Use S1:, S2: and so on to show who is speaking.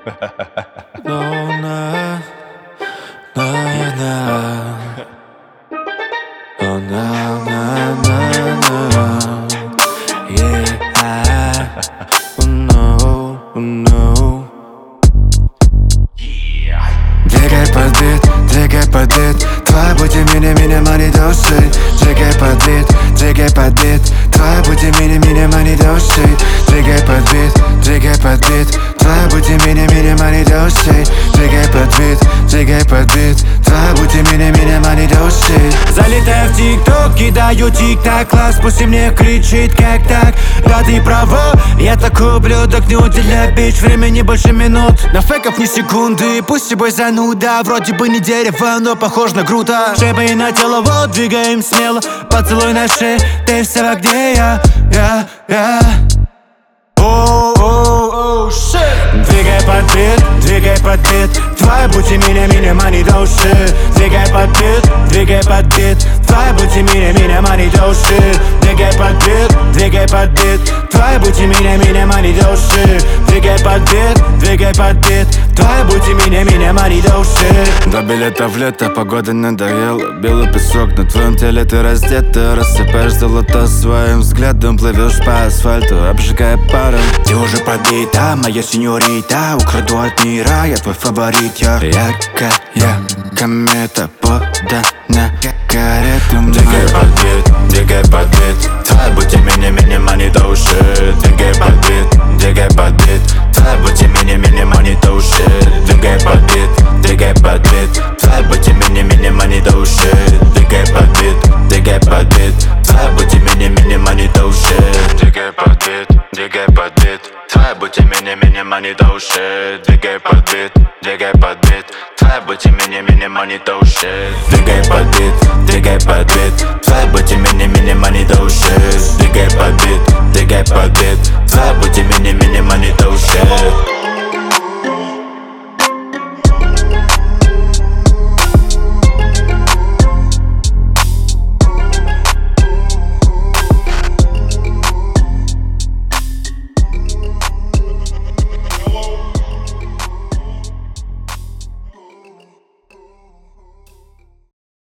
S1: No, nah, nah, nah. Oh, nah, nah, nah, nah. Yeah, oh no, oh no. Двигай под бит, твоя будь меня мани души. Двигай под бит, твоя будь меня мани души. Двигай под бит, твоя будь меня мани души. Двигай под бит, твоя будь меня мани души. Залетаю в тик-ток, кидаю тик-так, класс, пусть мне кричит, как так. Да ты права, я такой ублюдок, не уделяй, бич, времени больше минут. На фейков ни секунды, пусть с собой зануда. Вроде бы не дерево, но похож на грута. Шеба и на тело, вот, двигаем смело. Поцелуй на шее, ты вся в огне, я. Оу, shit. Двигай под бит, твоя будь меня мани души. Двигай под бит, твоя будь меня мани души. Двигай под бит, твоя будь меня мани души. Двигай под бит, твоя будь меня мани души. Два билета в лето, погода надоела. Белый песок на твоем теле, ты раздета. Рассыпаешь золото своим взглядом. Плывешь по асфальту, обжигая паром. Ты уже подбита, моя сеньорита. Украду от мира, я твой фаворит. Яркая комета, подана карету. Двигай под бит, твоя будь меня мани души. Двигай под бит, твоя будь меня мани души. Двигай под бит, твоя будь меня мани души. Двигай под бит, твоя будь меня мани души. Двигай под бит, твоя будь меня мани души. Двигай под бит, твоя будь меня мани души. Двигай под бит, твоя